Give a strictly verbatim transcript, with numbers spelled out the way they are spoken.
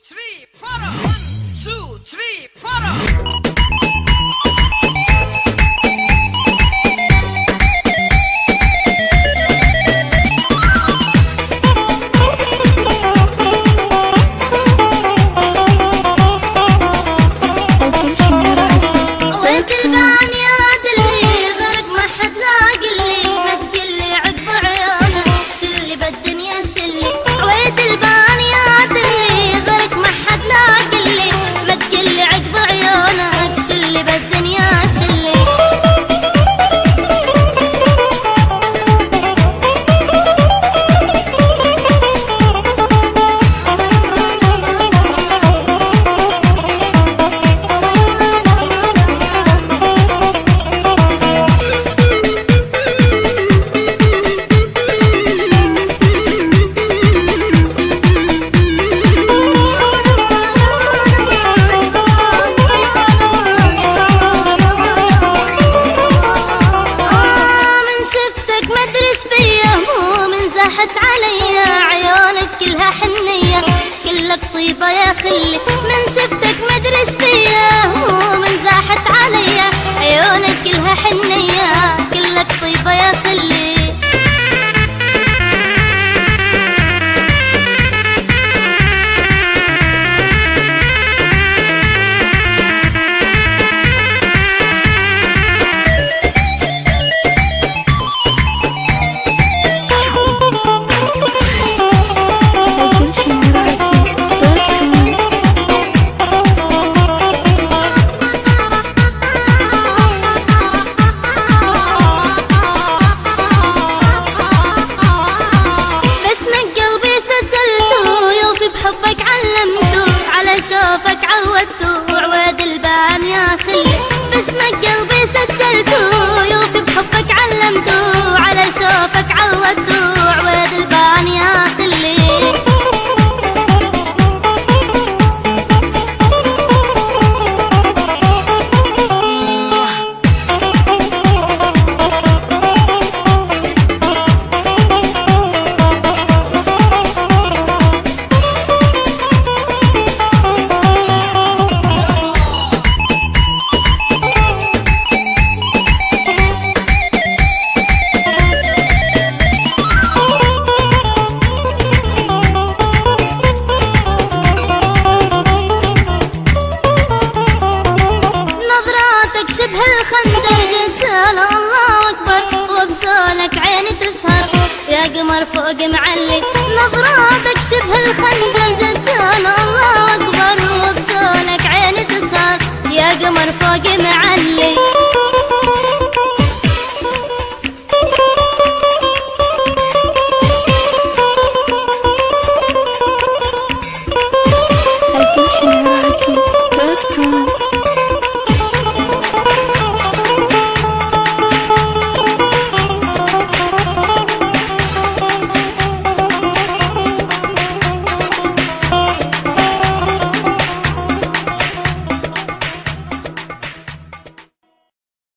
three, para. One, two, three, para. علي عيونك كلها حنية كلك طيبة يا خلي من شفتك مدري ايش بيا مو من زاحت علي عيونك كلها حنية كلك طيبة يا خلي. بحبك علمته على شوفك عودته وعواد البان يا خلي باسمك قلبي سجلته يوفي بحبك علمته على شوفك عودته وعواد البان يا خلي. شبه الخنجر جتاله الله اكبر وبسولك عيني تسهر يا قمر فوق معلي نظراتك شبه الخنجر جتاله الله اكبر وبسولك عيني تسهر يا قمر فوق معلي.